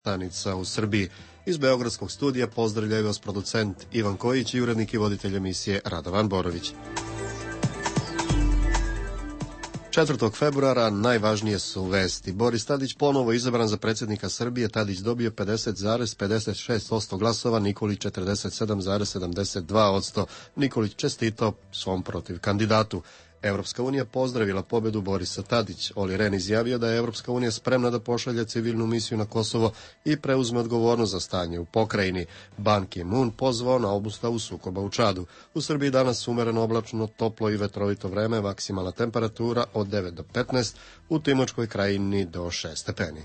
stanica u Srbiji. Iz Beogradskog studija pozdravljaju vas producent Ivan Kojić i urednik i voditelj emisije Radovan Borović. 4. februara najvažnije su vesti. Boris Tadić ponovo izabran za predsjednika Srbije. Tadić dobio 50,56% glasova, Nikolić 47,72%. Nikolić čestitao svom protiv kandidatu. Evropska unija pozdravila pobedu Borisa Tadić. Olli Rehn izjavio da je Evropska unija spremna da pošalje civilnu misiju na Kosovo i preuzme odgovornost za stanje u pokrajini. Ban Ki-moon pozvao na obustavu sukoba u Čadu. U Srbiji danas umereno oblačno, toplo i vetrovito vreme, maksimalna temperatura od 9 do 15, u Timočkoj krajini do 6 stepeni.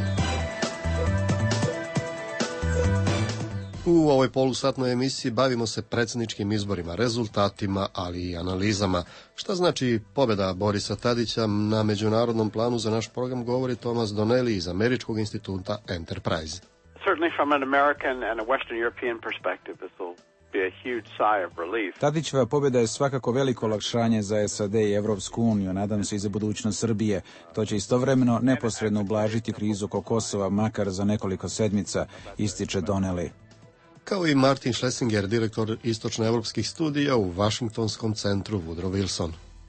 U ovoj polusatnoj emisiji bavimo se predsjedničkim izborima, rezultatima, ali i analizama. Šta znači pobjeda Borisa Tadića na međunarodnom planu? Za naš program govori Thomas Donnelly iz Američkog instituta Enterprise. Certainly from an American and a Western European perspective, this will be a huge sigh of relief. Tadićeva pobjeda je svakako veliko olakšanje za SAD i Evropsku uniju, nadam se i za budućnost Srbije. To će istovremeno neposredno ublažiti krizu oko Kosova, makar za nekoliko sedmica, ističe Donnelly. Kao i Martin Schlesinger, direktor istočnoevropskih studija u Vašingtonskom centru Woodrow Wilson.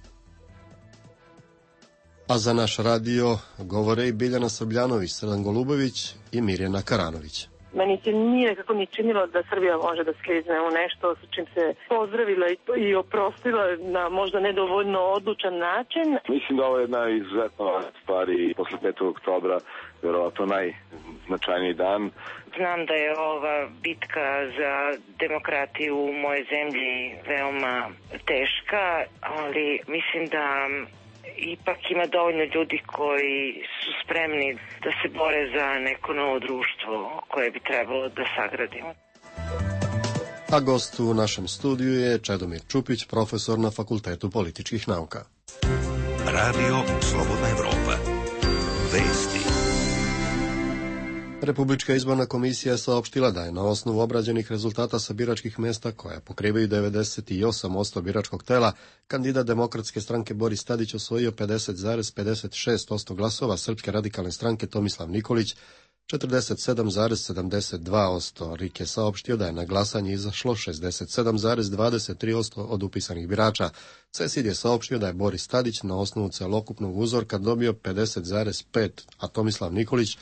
A za naš radio govore i Biljana Srbljanović, Srdan Golubović i Mirjana Karanović. Meni se nije kako ni činilo da Srbija može da sklizne u nešto sa čim se pozdravila i oprostila na možda nedovoljno odlučan način. Mislim da ovo je jedna izuzetna stvar i posle 5. oktobra verovatno najznačajniji dan. Znam da je ova bitka za demokratiju u mojoj zemlji veoma teška, ali mislim da ipak ima dovoljno ljudi koji su spremni da se bore za neko novo društvo koje bi trebalo da sagradimo. A gost u našem studiju je Čedomir Čupić, profesor na Fakultetu političkih nauka. Radio Slobodna Evropa. Vesti. Republička izborna komisija je saopštila da je na osnovu obrađenih rezultata sa biračkih mesta, koja pokrivaju 98% biračkog tela, kandidat Demokratske stranke Boris Tadić osvojio 50,56% glasova, Srpske radikalne stranke Tomislav Nikolić 47,72%. RIK je saopštio da je na glasanje izašlo 67,23% od upisanih birača. CESID je saopštio da je Boris Tadić na osnovu celokupnog uzorka dobio 50,5%, a Tomislav Nikolić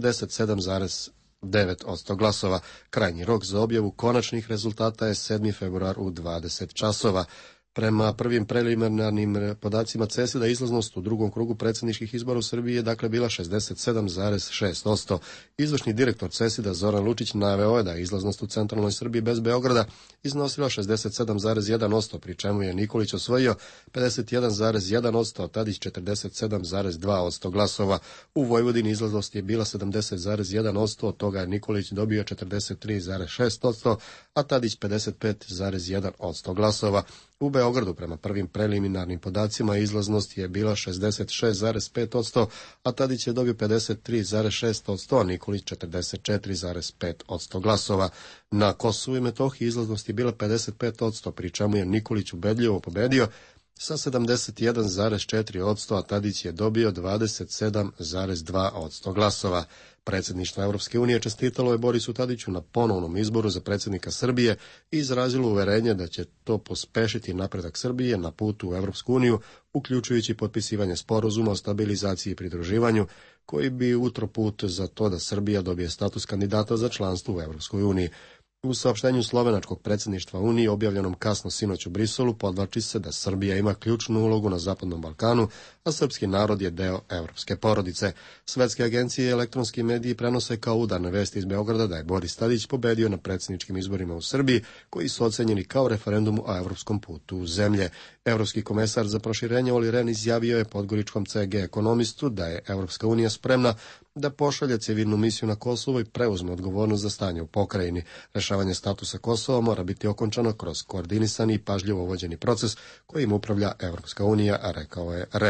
47,9% glasova. Krajnji rok za objavu konačnih rezultata je 7. februar u 20 časova. Prema prvim preliminarnim podacima CESID-a izlaznost u drugom krugu predsjedničkih izbora u Srbiji je dakle bila 67,6%. Izvršni direktor CESID-a Zoran Lučić naveo je da je izlaznost u centralnoj Srbiji bez Beograda iznosila 67,1%, pri čemu je Nikolić osvojio 51,1%, a Tadić 47,2% glasova. U Vojvodini izlaznost je bila 70,1%, od toga je Nikolić dobio 43,6%, a Tadić 55,1% glasova. U Beogradu prema prvim preliminarnim podacima izlaznost je bila 66,5%, a Tadić je dobio 53,6%, a Nikolić 44,5% glasova. Na Kosovu i Metohiji izlaznost je bila 55%, pri čemu je Nikolić ubedljivo pobedio sa 71,4%, a Tadić je dobio 27,2% glasova. Predsjedništvo Evropske unije čestitalo je Borisu Tadiću na ponovnom izboru za predsjednika Srbije i izrazilo uverenje da će to pospešiti napredak Srbije na putu u Evropsku uniju, uključujući potpisivanje sporazuma o stabilizaciji i pridruživanju, koji bi utro put za to da Srbija dobije status kandidata za članstvo u Evropskoj uniji. U saopštenju slovenačkog predsjedništva Unije, objavljenom kasno sinoć u Briselu, podvlači se da Srbija ima ključnu ulogu na Zapadnom Balkanu, a srpski narod je deo evropske porodice. Svetske agencije i elektronski mediji prenose kao udarne vesti iz Beograda da je Boris Tadić pobedio na predsjedničkim izborima u Srbiji, koji su ocenjeni kao referendum o evropskom putu zemlje. Evropski komesar za proširenje Olli Rehn izjavio je podgoričkom CG ekonomistu da je Evropska unija spremna da pošalje civilnu misiju na Kosovo i preuzme odgovornost za stanje u pokrajini. Rešavanje statusa Kosova mora biti okončano kroz koordinisani i pažljivo vođeni proces kojim upravlja Evropska unija, rekao je Rehn.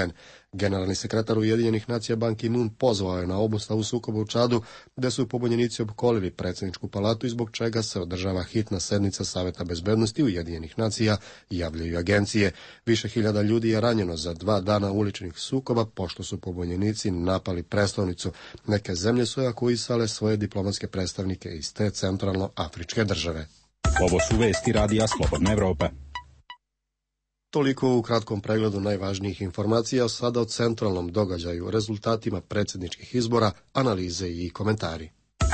Generalni sekretar Ujedinjenih nacija Ban Ki-moon pozvao je na obustavu sukoba u Čadu, gde su pobunjenici opkolili predsjedničku palatu i zbog čega se održava hitna sednica Saveta bezbednosti Ujedinjenih nacija, javljaju agencije. Više hiljada ljudi je ranjeno za 2 dana uličnih sukoba, pošto su pobunjenici napali prestolnicu. Neke zemlje su evakuisale svoje diplomatske predstavnike iz te centralnoafričke države. Ovo su vesti Radija Slobodna Evropa. Toliko u kratkom pregledu najvažnijih informacija, sada o centralnom događaju, rezultatima predsjedničkih izbora, analize i komentari.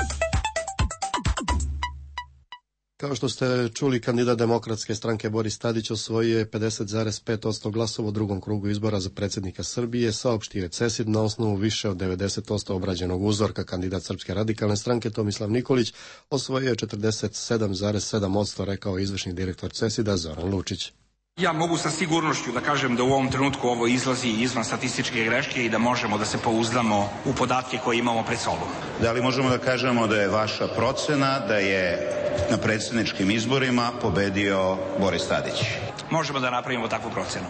Kao što ste čuli, kandidat Demokratske stranke Boris Tadić osvojio je 50,5% glasova u drugom krugu izbora za predsjednika Srbije, saopštio je CESID na osnovu više od 90% obrađenog uzorka. Kandidat Srpske radikalne stranke Tomislav Nikolić osvojio je 47,7%, rekao izvršni direktor CESID-a Zoran Lučić. Ja mogu sa sigurnošću da kažem da u ovom trenutku ovo izlazi izvan statističke greške i da možemo da se pouzdamo u podatke koje imamo pred sobom. Da li možemo da kažemo da je vaša procena da je na predsjedničkim izborima pobedio Boris Tadić? Možemo da napravimo takvu procenu.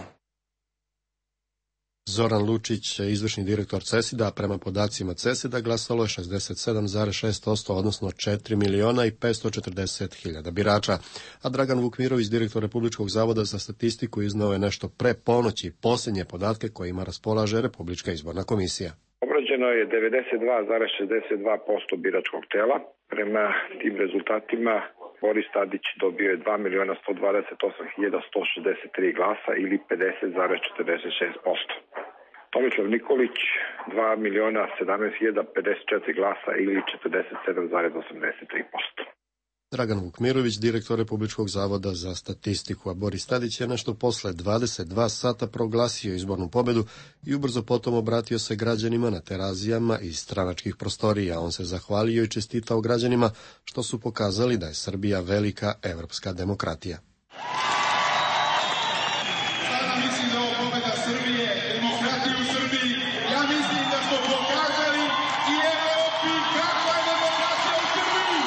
Zoran Lučić, izvršni direktor CESID-a, prema podacima CESID-a glasalo je 67,6%, odnosno 4.540.000 birača. A Dragan Vukmirović, direktor Republičkog zavoda za statistiku, izneo je nešto pre ponoći posljednje podatke kojima raspolaže Republička izborna komisija. Obrađeno je 92,62% biračkog tela. Prema tim rezultatima Boris Tadić dobio je 2.128.163 glasa ili 50,46%. Tomislav Nikolić 2.017.054 glasa ili 47,83%. Dragan Vukmirović, direktor Republičkog zavoda za statistiku, a Boris Tadić je nešto posle 22 sata proglasio izbornu pobedu i ubrzo potom obratio se građanima na terazijama iz stranačkih prostorija. On se zahvalio i čestitao građanima što su pokazali da je Srbija velika evropska demokratija. Sada mislim da je ovo pobeda Srbije, demokratije u Srbiji. Ja mislim da smo pokazali i Evropi kakva je demokratija u Srbiji.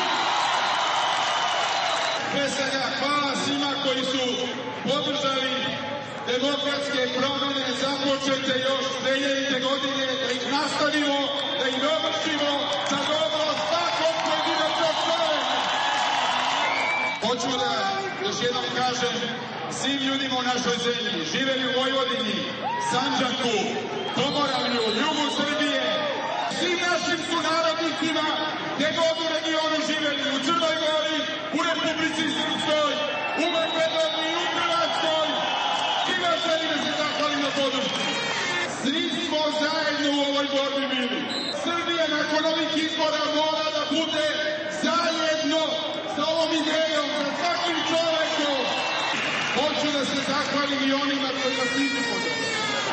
Pre svega hvala svima koji su podržali demokratske promene započete još 2000. godine, da ih nastavimo, da ih dovršimo za dobro svakog pojedinačnog čoveka. Hoću da još jednom kažem svim ljudima u našoj zemlji, živeli u Vojvodini, Sandžaku, Pomoravlju, jugu Srbije, svim našim sunarodnicima, gde god u regionu živeli, u Crnoj Gori, u Republici Srpskoj, u Makedoniji, u Hrvatskoj, svima želim da se zahvalim na podršku. Svi smo zajedno u ovoj borbi bili. Srbija nakon ovih izbora mora da bude zajedno sa ovom idejom, sa svakim čovekom. Hoću da se zahvalim i onima koji nas nisu podržali.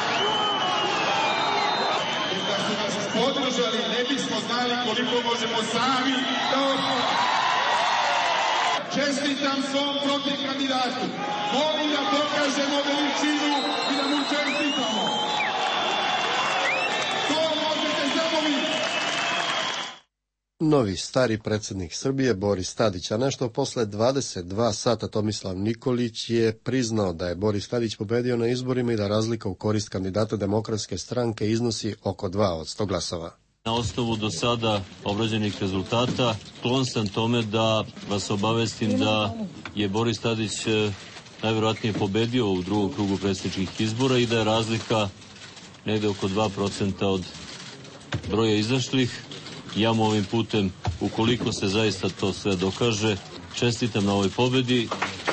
Jer da su nas podržali, ne bismo znali koliko možemo sami da osvojimo. Čestitam svom protiv kandidatu. Molim da pokažemo veličinu i da mu čestitamo. To možete samo vi. Novi stari predsjednik Srbije Boris Tadić, a nešto posle 22 sata Tomislav Nikolić je priznao da je Boris Tadić pobedio na izborima i da razlika u korist kandidata Demokratske stranke iznosi oko 2% glasova. Na osnovu do sada obrađenih rezultata, sklon sam tome da vas obavestim da je Boris Tadić najvjerojatnije pobedio u drugom krugu predsjedničkih izbora i da je razlika negde oko 2% od broja izašlih. Ja mu ovim putem, ukoliko se zaista to sve dokaže, čestitam na ovoj pobedi.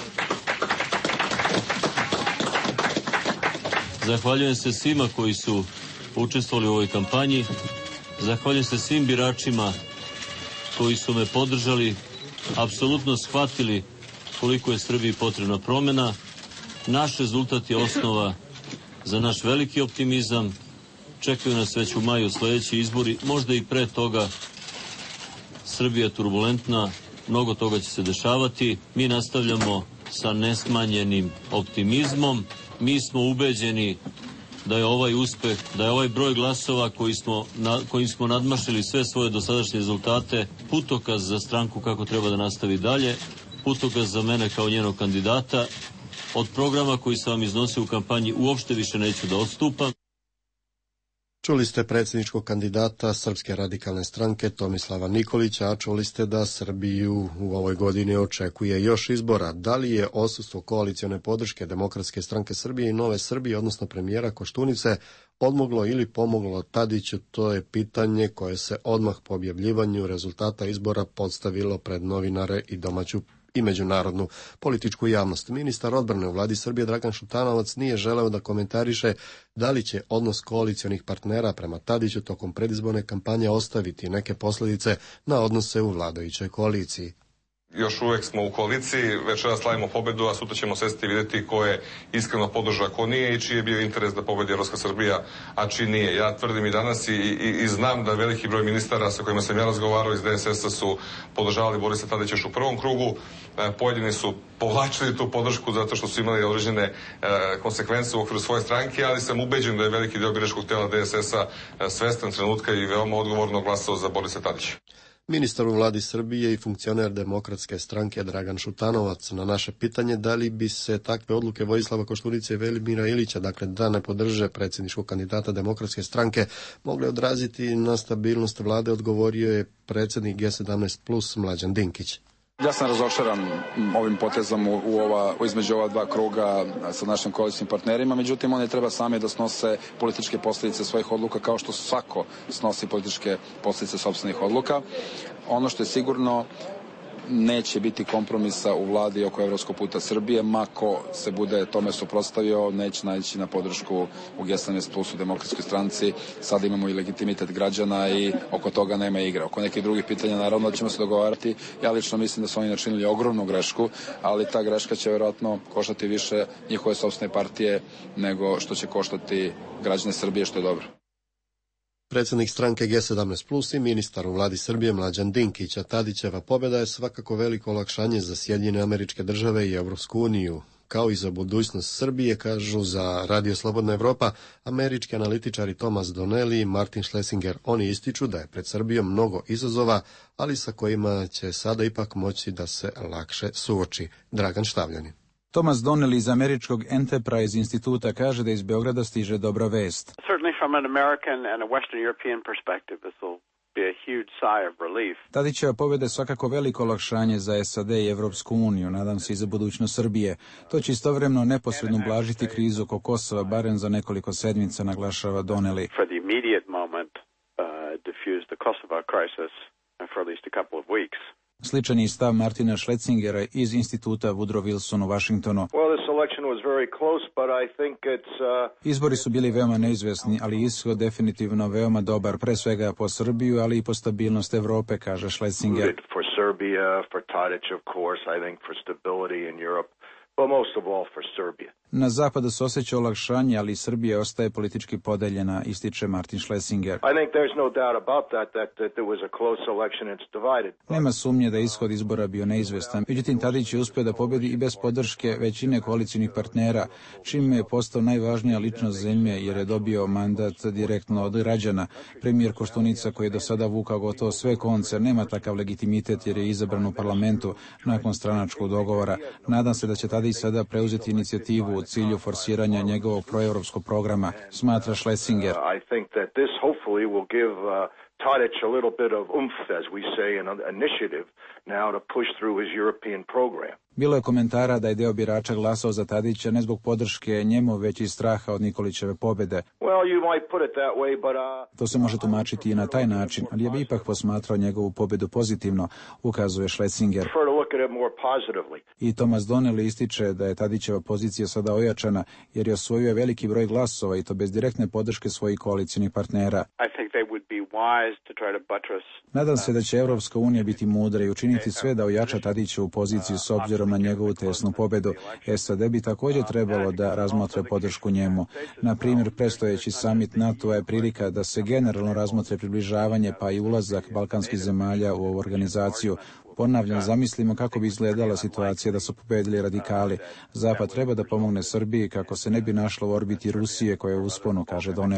Zahvaljujem se svima koji su učestvovali u ovoj kampanji. Zahvaljujem se svim biračima koji su me podržali, apsolutno shvatili koliko je Srbiji potrebna promjena. Naš rezultat je osnova za naš veliki optimizam. Čekaju nas već u maju sljedeći izbori, možda i pre toga. Srbija je turbulentna, mnogo toga će se dešavati. Mi nastavljamo sa nesmanjenim optimizmom. Mi smo ubeđeni da je ovaj uspeh, da je ovaj broj glasova kojim smo nadmašili sve svoje dosadašnje rezultate putokaz za stranku kako treba da nastavi dalje, putokaz za mene kao njenog kandidata. Od programa koji sam vam iznosio u kampanji uopšte više neću da odstupam. Čuli ste predsjedničkog kandidata Srpske radikalne stranke Tomislava Nikolića, a čuli ste da Srbiju u ovoj godini očekuje još izbora. Da li je odsustvo koalicione podrške Demokratske stranke Srbije i Nove Srbije, odnosno premijera Koštunice, odmoglo ili pomoglo Tadiću, to je pitanje koje se odmah po objavljivanju rezultata izbora postavilo pred novinare i domaću i međunarodnu političku javnost. Ministar odbrane u vladi Srbije Dragan Šutanovac nije želeo da komentariše da li će odnos koalicionih partnera prema Tadiću tokom predizborne kampanje ostaviti neke posljedice na odnose u vladajućoj koaliciji. Još uvek smo u koaliciji, večeras slavimo pobedu, a sutra ćemo sesti i vidjeti ko je iskreno podržao, ko nije i čiji je bio interes da pobedi Evropska Srbija, a čiji nije. Ja tvrdim i danas i znam da veliki broj ministara sa kojima sam ja razgovarao iz DSS-a su podržavali Borisa Tadića još u prvom krugu. Pojedini su povlačili tu podršku zato što su imali određene konsekvence u okviru svoje stranke, ali sam ubeđen da je veliki deo biračkog tela DSS-a svestan trenutka i veoma odgovorno glasao za Borisa Tadića. Ministar u vladi Srbije i funkcioner Demokratske stranke Dragan Šutanovac na naše pitanje da li bi se takve odluke Vojislava Koštunice i Velimira Ilića, dakle da ne podrže predsjedničkog kandidata Demokratske stranke, mogle odraziti na stabilnost vlade, odgovorio je predsjednik G17 plus Mlađan Dinkić. Ja sam razočaran ovim potezom između ova dva kruga sa našim koalicijnim partnerima, međutim oni treba sami da snose političke posljedice svojih odluka kao što svako snosi političke posljedice sopstvenih odluka. Ono što je sigurno, neće biti kompromisa u vladi oko evropskog puta Srbije, mako se bude tome suprotstavio, neće naići na podršku u G17 plus u Demokratskoj stranci. Sada imamo i legitimitet građana i oko toga nema igre. Oko nekih drugih pitanja naravno ćemo se dogovarati. Ja lično mislim da su oni načinili ogromnu grešku, ali ta greška će vjerojatno koštati više njihove sopstvene partije nego što će koštati građane Srbije, što je dobro. Predsjednik stranke G17 plus i ministar u vladi Srbije Mlađan Dinkić, a Tadićeva pobjeda je svakako veliko olakšanje za Sjedinjene Američke Države i Evropsku uniju. Kao i za budućnost Srbije, kažu za Radio Slobodna Evropa američki analitičari Thomas Donnelly i Martin Schlesinger. Oni ističu da je pred Srbijom mnogo izazova, ali sa kojima će sada ipak moći da se lakše suoči. Dragan Štavljanin. Thomas Donnelly iz američkog Enterprise instituta kaže da iz Beograda stiže dobra vest. Certainly from an American and a Western European perspective, this will be a huge sigh of relief. Tadićeva pobjeda je svakako veliko olakšanje za SAD i Evropsku uniju, nadam se i za budućnost Srbije. To će istovremeno neposredno ublažiti krizu oko Kosova, barem za nekoliko sedmica, naglašava Donnelly. For the immediate moment, diffuse the Kosovo crisis for at least a couple of weeks. Sličan je stav Martina Schlesingera iz instituta Woodrow Wilson u Washingtonu. Izbori su bili veoma neizvesni, ali ishod definitivno veoma dobar, pre svega po Srbiju, ali i po stabilnost Evrope, kaže Schlesinger. Na zapadu se osjeća olakšanje, ali Srbija ostaje politički podeljena, ističe Martin Schlesinger. Nema sumnje da je ishod izbora bio neizvestan. Međutim, Tadić je uspio da pobedi i bez podrške većine koalicijnih partnera, čime je postao najvažnija ličnost zemlje jer je dobio mandat direktno od građana. Premijer Koštunica, koji je do sada vukao gotovo sve konce, nema takav legitimitet jer je izabran u parlamentu nakon stranačkog dogovora. Nadam se da će Tadić sada preuzeti inicijativu u cilju forsiranja njegovog proevropskog programa, smatra Schlesinger. I think that this hopefully will give Tadić a little bit of oomph, as we say, an initiative now to push through his European program. Bilo je komentara da je deo birača glasao za Tadića ne zbog podrške njemu, već i straha od Nikolićeve pobjede. To se može tumačiti i na taj način, ali ja bi ipak posmatrao njegovu pobjedu pozitivno, ukazuje Schlesinger. I Thomas Donnelly ističe da je Tadićeva pozicija sada ojačana jer je osvojio veliki broj glasova i to bez direktne podrške svojih koalicijnih partnera. Nadam se da će Evropska unija biti mudra i učiniti sve da ojača Tadićevu poziciju s obzirom na njegovu tesnu pobjedu. SAD bi također trebalo da razmotre podršku njemu. Na primjer, predstojeći samit NATO je prilika da se generalno razmotre približavanje pa i ulazak balkanskih zemalja u ovu organizaciju. Ponavljam, zamislimo kako bi izgledala situacija da su pobedili radikali. Zapad treba da pomogne Srbiji kako se ne bi našlo u orbiti Rusije koja je u usponu, kaže Donnelly.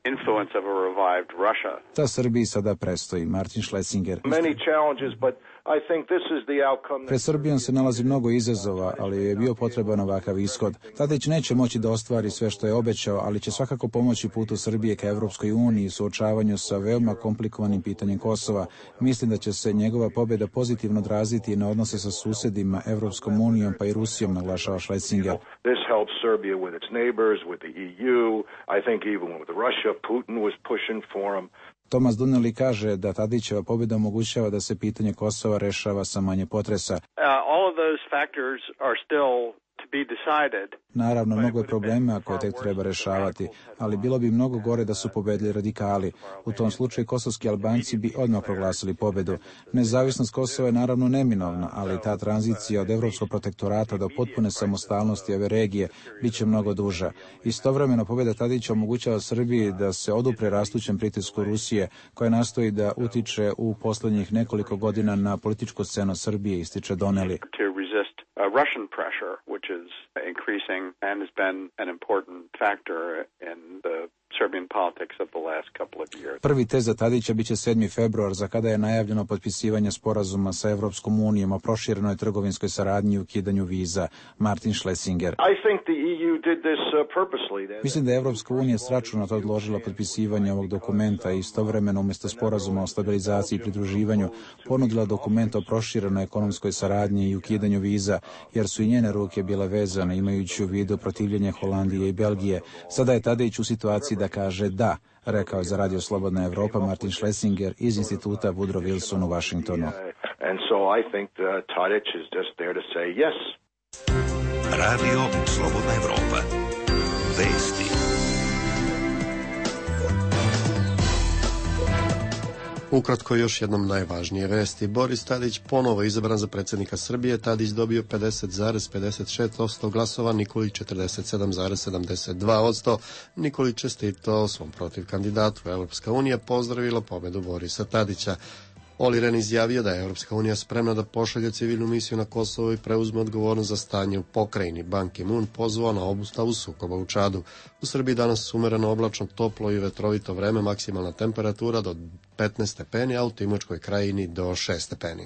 influence of a revived Russia. Ta Srbiji sada prestoji. Martin Schlesinger. Many challenges, but I think this is the outcome. Pred Srbijom se nalazi mnogo izazova, ali je bio potreban ovakav ishod. Tadić neće moći da ostvari sve što je obećao, ali će svakako pomoći putu Srbije ka Evropskoj uniji i suočavanju sa veoma komplikovanim pitanjem Kosova. Mislim da će se njegova pobjeda pozitivno odraziti na odnose sa susedima, Evropskom unijom pa i Rusijom, naglašava Schlesinger. This helps Serbia with its neighbors, with the EU. I think even with Russia, Putin was pushing for him. Tomas Duneli kaže da Tadićeva pobjeda omogućava da se pitanje Kosova rešava sa manje potresa. All of those factors are still to be decided. Naravno, mnogo je problema koje tek treba rešavati, ali bilo bi mnogo gore da su pobedili radikali. U tom slučaju kosovski Albanci bi odmah proglasili pobedu. Nezavisnost Kosova je naravno neminovna, ali ta tranzicija od evropskog protektorata do potpune samostalnosti ove regije bit će mnogo duža. Istovremeno pobjeda Tadića omogućava Srbiji da se odupre rastućem pritisku Rusije, koja nastoji da utiče u poslednjih nekoliko godina na političku scenu Srbije, ističe Doneli. Russian pressure, which is increasing and has been an important factor in the Serbian politics of the last couple of years. Prvi test za Tadića biće 7. februar, za kada je najavljeno potpisivanje sporazuma sa Evropskom unijom o proširenoj trgovinskoj saradnji i ukidanju viza. Martin Schlesinger. I think the EU did this purposely. Mislim da je Evropska unija sračunато odložila potpisivanje ovog dokumenta i istovremeno umjesto sporazuma o stabilizaciji i pridruživanju ponudila dokument o proširenoj ekonomskoj saradnji i ukidanju viza, jer su i njene ruke bile vezane, imajući u vidu protivljenje Holandije i Belgije. Sada je Tadić u situaciji da kaže da, rekao je za Radio Slobodna Evropa Martin Schlesinger iz instituta Woodrow Wilson u Washingtonu. And so I think Tadić is just there to say yes. Radio Slobodna Evropa. Vesti. Ukratko još jednom najvažnije vesti. Boris Tadić ponovo izabran za predsjednika Srbije. Tadić dobio 50,56% glasova, Nikolić 47,72%. Nikolić čestitao svom protiv kandidatu. Evropska unija pozdravila pobedu Borisa Tadića. Olli Rehn izjavio da je Evropska unija spremna da pošalje civilnu misiju na Kosovo i preuzme odgovornost za stanje u pokrajini. Ban Ki-moon pozvao na obustavu sukoba u Čadu. U Srbiji danas umereno oblačno, toplo i vetrovito vreme, maksimalna temperatura do 15 stepeni, a u Timočkoj krajini do 6 stepeni.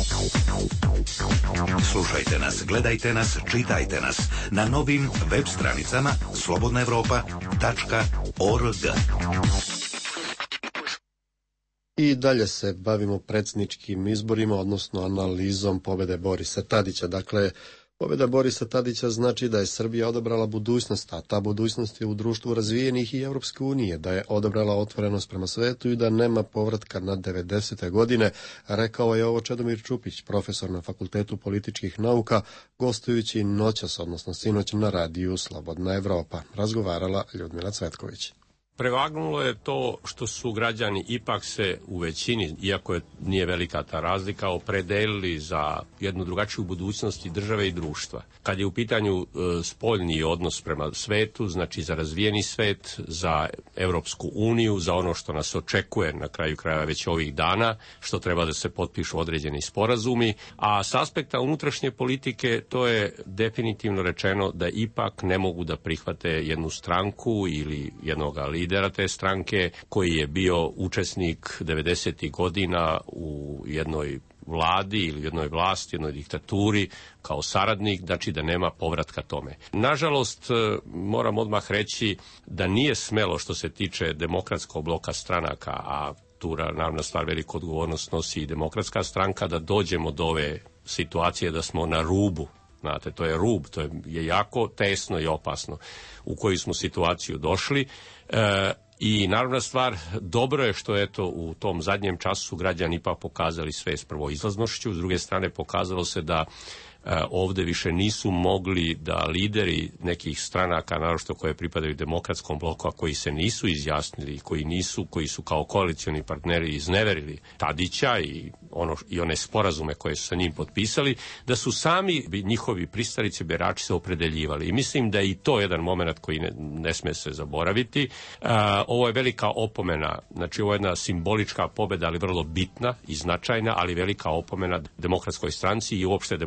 Slušajte nas, gledajte nas, čitajte nas na novim web stranicama slobodnaevropa.org. I dalje se bavimo predsjedničkim izborima, odnosno analizom pobjede Borisa Tadića. Dakle, pobjeda Borisa Tadića znači da je Srbija odabrala budućnost, a ta budućnost je u društvu razvijenih i Evropske unije, da je odabrala otvorenost prema svetu i da nema povratka na 90. godine, rekao je ovo Čedomir Čupić, profesor na Fakultetu političkih nauka, gostujući noćas, odnosno sinoć na radiju Slobodna Evropa. Razgovarala Ljudmila Cvetković. Prevagnulo je to što su građani ipak se u većini, iako nije velika ta razlika, opredelili za jednu drugačiju budućnost i države i društva. Kad je u pitanju spoljni odnos prema svetu, znači za razvijeni svet, za Evropsku uniju, za ono što nas očekuje na kraju krajeva već ovih dana, što treba da se potpišu određeni sporazumi, a s aspekta unutrašnje politike to je definitivno rečeno da ipak ne mogu da prihvate jednu stranku ili jednog lidera te stranke koji je bio učesnik 90. godina u jednoj vladi ili jednoj vlasti, jednoj diktaturi kao saradnik, znači da nema povratka tome. Nažalost, moram odmah reći da nije smelo što se tiče demokratskog bloka stranaka, a tu naravno stvar veliku odgovornost nosi i demokratska stranka, da dođemo do ove situacije da smo na rubu. Znate, to je rub, to je jako tesno i opasno u koju smo situaciju došli. I naravna stvar, dobro je što eto u tom zadnjem času građani ipak pokazali svest prvo izlaznošću, s druge strane pokazalo se da ovde više nisu mogli da lideri nekih stranaka, naročito koje pripadaju demokratskom bloku, a koji se nisu izjasnili, koji su kao koalicioni partneri izneverili Tadića i one sporazume koje su sa njim potpisali, da su sami njihovi pristalice birači se opredeljivali. I mislim da je i to jedan moment koji ne sme se zaboraviti. Ovo je velika opomena, znači ovo je jedna simbolička pobeda, ali vrlo bitna i značajna, ali velika opomena demokratskoj stranci i uopšte demokratski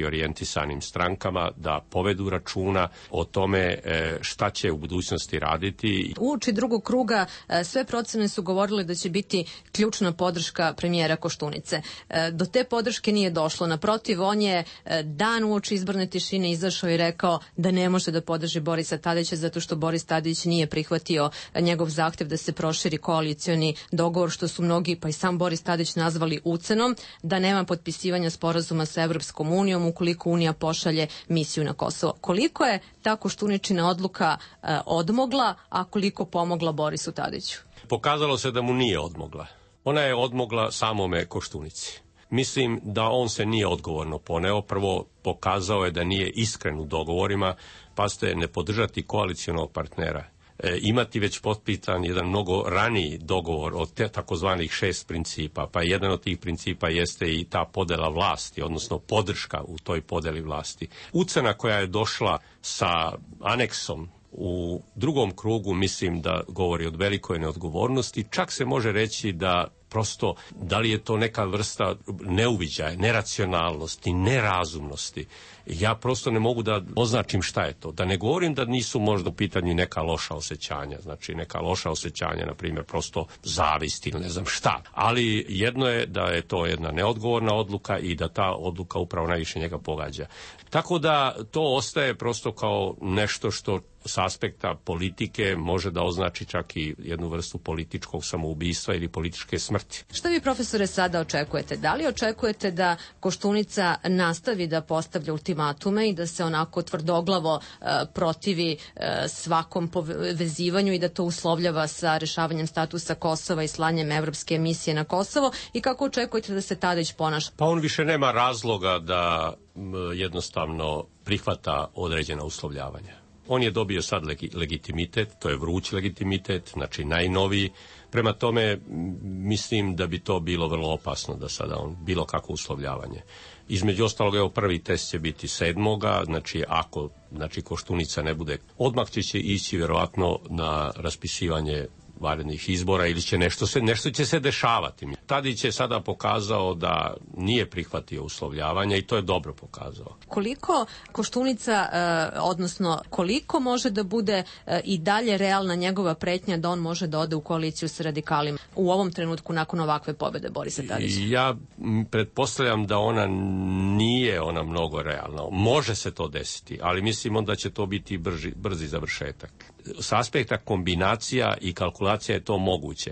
orijentisanim strankama da povedu računa o tome šta će u budućnosti raditi. Uoči drugog kruga sve procene su govorile da će biti ključna podrška premijera Koštunice. Do te podrške nije došlo. Naprotiv, on je dan uoči izborne tišine izašao i rekao da ne može da podrži Borisa Tadića zato što Boris Tadić nije prihvatio njegov zahtev da se proširi koalicioni dogovor, što su mnogi, pa i sam Boris Tadić, nazvali ucenom, da nema potpisivanja sporazuma sa Evropskom unijom ukoliko Unija pošalje misiju na Kosovo. Koliko je ta Koštuničina odluka odmogla, a koliko pomogla Borisu Tadiću? Pokazalo se da mu nije odmogla. Ona je odmogla samome Koštunici. Mislim da on se nije odgovorno poneo. Prvo, pokazao je da nije iskren u dogovorima, pa ste ne podržati koalicionog partnera. Imati već potpisan jedan mnogo raniji dogovor od takozvanih 6 principa, pa jedan od tih principa jeste i ta podela vlasti, odnosno podrška u toj podeli vlasti. Ucena koja je došla sa aneksom u drugom krugu, mislim da govori od velikoj neodgovornosti. Čak se može reći da prosto, da li je to neka vrsta neuviđaja, neracionalnosti, nerazumnosti. Ja prosto ne mogu da označim šta je to. Da ne govorim da nisu možda u pitanju neka loša osjećanja. Znači neka loša osjećanja, na primjer, prosto zavist ili ne znam šta. Ali jedno je da je to jedna neodgovorna odluka i da ta odluka upravo najviše njega pogađa. Tako da to ostaje prosto kao nešto što s aspekta politike može da označi čak i jednu vrstu političkog samoubistva ili političke smrti. Šta vi, profesore, sada očekujete? Da li očekujete da Koštunica nastavi da postavlja ultimatume i da se onako tvrdoglavo protivi svakom povezivanju i da to uslovljava sa rešavanjem statusa Kosova i slanjem evropske misije na Kosovo? I kako očekujete da se Tadić ponaša? Pa on više nema razloga da jednostavno prihvata određena uslovljavanja. On je dobio sad legitimitet, to je vruć legitimitet, znači najnoviji. Prema tome, mislim da bi to bilo vrlo opasno da sada on bilo kakvo uslovljavanje. Između ostalog, evo, prvi test će biti 7. Znači, ako Koštunica ne bude, odmah će ići vjerovatno na raspisivanje vanrednih izbora ili će nešto će se dešavati. Tadić je sada pokazao da nije prihvatio uslovljavanje i to je dobro pokazao. Koliko Koštunica, odnosno koliko može da bude i dalje realna njegova pretnja da on može da ode u koaliciju sa radikalima u ovom trenutku nakon ovakve pobede Borisa Tadića? Ja pretpostavljam da ona nije mnogo realna. Može se to desiti, ali mislim onda će to biti brzi završetak. S aspekta kombinacija i kalkulacija je to moguće,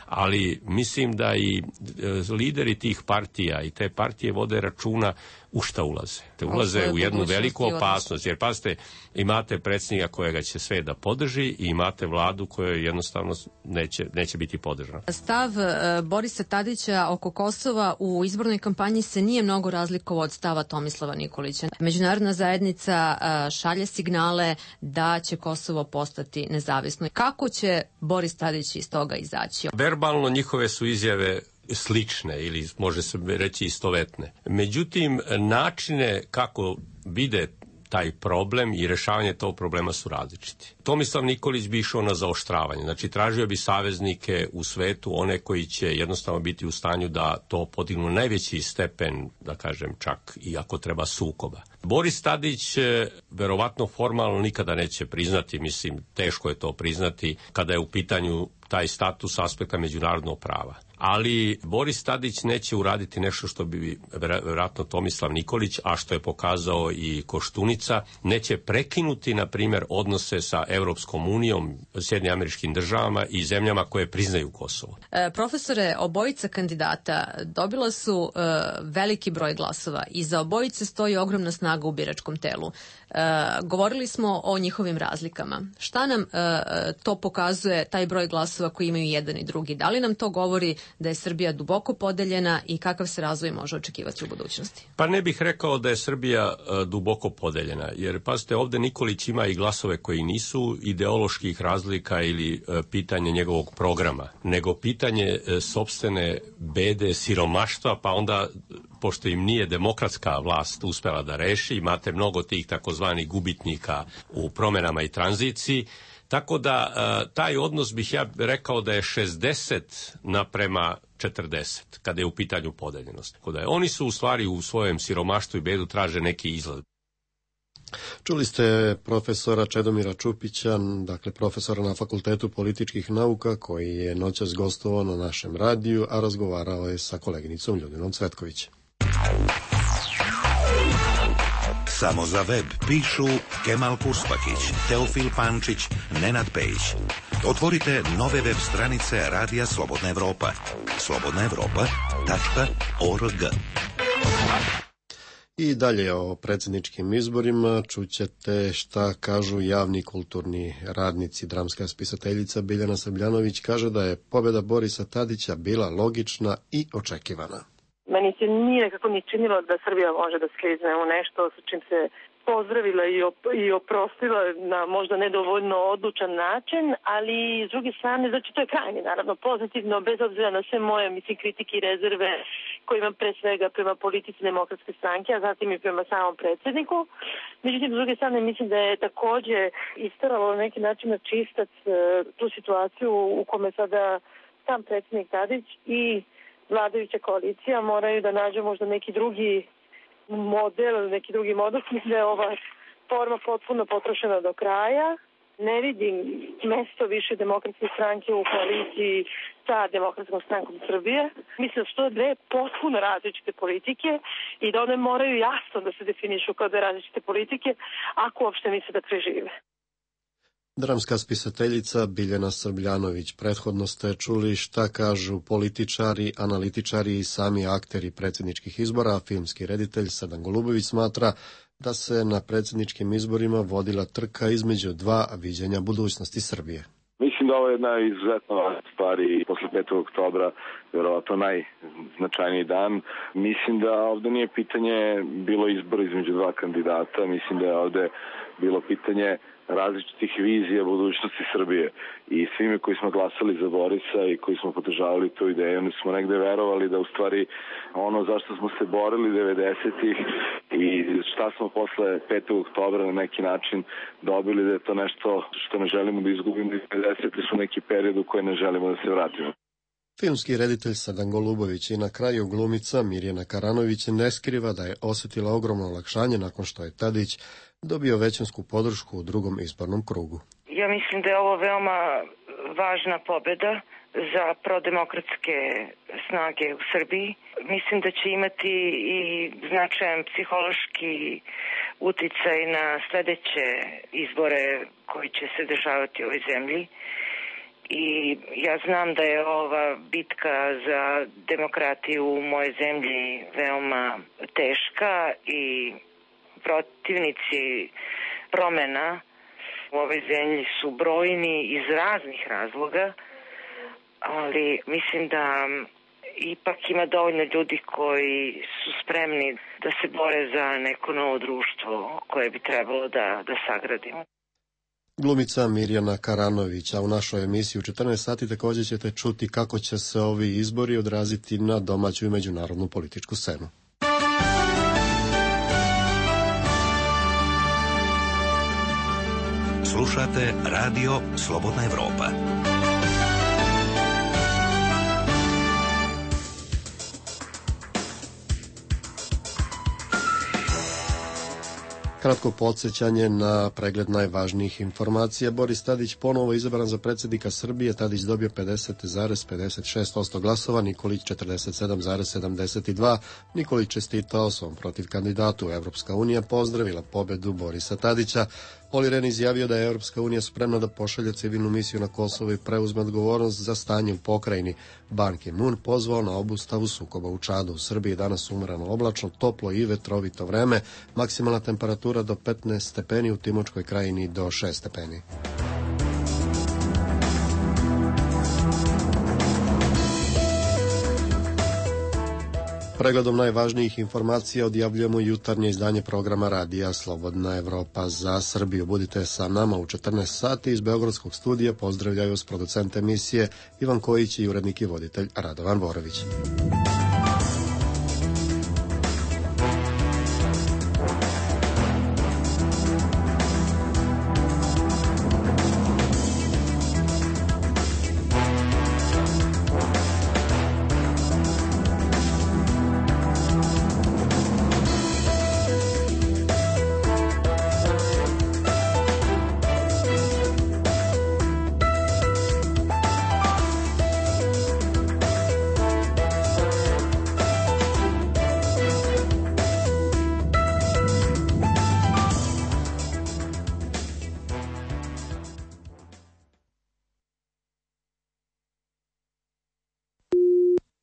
ali mislim da i lideri tih partija i te partije vode računa u šta ulaze. Te ulaze u jednu veliku opasnost, jer pazite, imate predsjednika kojega će sve da podrži i imate vladu koja jednostavno neće biti podržana. Stav Borisa Tadića oko Kosova u izbornoj kampanji se nije mnogo razlikovao od stava Tomislava Nikolića. Međunarodna zajednica šalje signale da će Kosovo postati nezavisno. Kako će Boris Tadić iz toga izaći? Verbalno njihove su izjave slične ili može se reći istovetne. Međutim, načine kako vide taj problem i rešavanje tog problema su različiti. Tomislav Nikolić bi išao na zaoštravanje, znači tražio bi saveznike u svetu, one koji će jednostavno biti u stanju da to podignu najveći stepen, da kažem čak i ako treba sukoba. Boris Tadić verovatno formalno nikada neće priznati, mislim teško je to priznati kada je u pitanju taj status aspekta međunarodnog prava. Ali Boris Tadić neće uraditi nešto što bi vjerojatno Tomislav Nikolić, a što je pokazao i Koštunica, neće prekinuti, na primjer, odnose sa Evropskom unijom, Sjedinjenim Američkim Državama i zemljama koje priznaju Kosovo. Profesore, obojica kandidata dobila su veliki broj glasova i za obojice stoji ogromna snaga u biračkom telu. Govorili smo o njihovim razlikama. Šta nam to pokazuje, taj broj glasova koji imaju jedan i drugi? Da li nam to govori da je Srbija duboko podeljena i kakav se razvoj može očekivati u budućnosti? Pa ne bih rekao da je Srbija duboko podeljena, jer pazite, ovdje Nikolić ima i glasove koji nisu ideoloških razlika ili pitanje njegovog programa, nego pitanje sopstvene bede, siromaštva, pa onda pošto im nije demokratska vlast uspela da reši, imate mnogo tih takozvanih gubitnika u promenama i tranziciji, tako da taj odnos bih ja rekao da je 60:40, kada je u pitanju podeljenost. Tako da oni su u stvari u svojem siromaštvu i bedu traže neki izlaz. Čuli ste profesora Čedomira Čupića, dakle profesora na Fakultetu političkih nauka, koji je noćas gostovao na našem radiju, a razgovarao je sa koleginicom Ljudinom Cvetković. Samo za web pišu Kemal Purspakić, Teofil Pančić, Nenad Pejić. Otvorite nove web stranice Radija Slobodna Evropa. slobodnaevropa.org. I dalje o predsjedničkim izborima čućete šta kažu javni kulturni radnici. Dramska spisateljica Biljana Srbljanović kaže da je pobjeda Borisa Tadića bila logična i očekivana. Meni se nije nekako ni činilo da Srbija može da sklizne u nešto sa čim se pozdravila i oprostila na možda nedovoljno odlučan način, ali s druge strane, znači to je krajnje naravno pozitivno, bez obzira na sve moje kritike i rezerve koje imam pre svega prema politici Demokratske stranke, a zatim i prema samom predsjedniku. Međutim, s druge strane, mislim da je takođe istaralo na neki način na čistac tu situaciju u kome sada sam predsjednik Tadić i vladajuća koalicija moraju da nađu možda neki drugi model. Mislim da je ova forma potpuno potrošena do kraja. Ne vidim mesto više Demokratske stranke u koaliciji sa Demokratskom strankom Srbije. Mislim da su to dve potpuno različite politike i da one moraju jasno da se definišu kao dve različite politike ako uopšte misle da prežive. Dramska spisateljica Biljana Srbljanović. Prethodno ste čuli šta kažu političari, analitičari i sami akteri predsjedničkih izbora. Filmski reditelj Sadan Golubović smatra da se na predsjedničkim izborima vodila trka između dva viđenja budućnosti Srbije. Mislim da ovo je jedna izuzetno stvari posle 5. oktobra, vjerovatno najznačajniji dan. Mislim da ovde nije pitanje bilo izbora između dva kandidata, mislim da je ovde bilo pitanje različitih vizija budućnosti Srbije. I svime koji smo glasali za Borisa i koji smo podržavali tu ideju, oni smo negde verovali da u stvari ono zašto smo se borili 90-ih i šta smo posle 5. oktobra na neki način dobili, da je to nešto što ne želimo da izgubimo. 90-ti su neki period u koji ne želimo da se vratimo. Filmski reditelj Sadan Golubović i na kraju glumica Mirjana Karanović ne skriva da je osjetila ogromno olakšanje nakon što je Tadić dobio većinsku podršku u drugom izbornom krugu. Ja mislim da je ovo veoma važna pobjeda za prodemokratske snage u Srbiji. Mislim da će imati i značajan psihološki uticaj na sledeće izbore koji će se dešavati u ovoj zemlji. I ja znam da je ova bitka za demokratiju u mojoj zemlji veoma teška i protivnici promena u ovoj zemlji su brojni iz raznih razloga, ali mislim da ipak ima dovoljno ljudi koji su spremni da se bore za neko novo društvo koje bi trebalo da sagradimo. Glumica Mirjana Karanović, a u našoj emisiji u 14 sati također ćete čuti kako će se ovi izbori odraziti na domaću i međunarodnu političku scenu. Slušate Radio Slobodna Evropa. Kratko podsjećanje na pregled najvažnijih informacija. Boris Tadić ponovo izabran za predsjednika Srbije. Tadić dobio 50,56% glasova, Nikolić 47,72%. Nikolić čestitao svom protiv kandidatu. Evropska unija pozdravila pobjedu Borisa Tadića. Olli Rehn izjavio da je Evropska unija spremna da pošalje civilnu misiju na Kosovo i preuzme odgovornost za stanje u pokrajini. Ban Ki-moon pozvao na obustavu sukoba u Čadu. U Srbiji danas umrano oblačno, toplo i vetrovito vreme. Maksimalna temperatura do 15 stepeni, u Timočkoj krajini do 6 stepeni. Pregledom najvažnijih informacija odjavljujemo jutarnje izdanje programa Radija Slobodna Evropa za Srbiju. Budite sa nama u 14 sati. Iz Beogradskog studija pozdravljaju s producent emisije Ivan Kojić i urednik i voditelj Radovan Borović.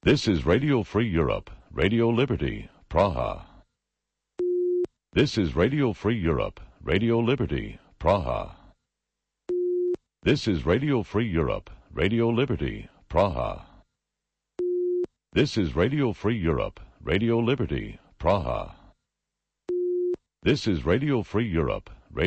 This is Radio Free Europe, Radio Liberty, Praha. This is Radio Free Europe, Radio Liberty, Praha. This is Radio Free Europe, Radio Liberty, Praha. This is Radio Free Europe, Radio Liberty, Praha. This is Radio Free Europe,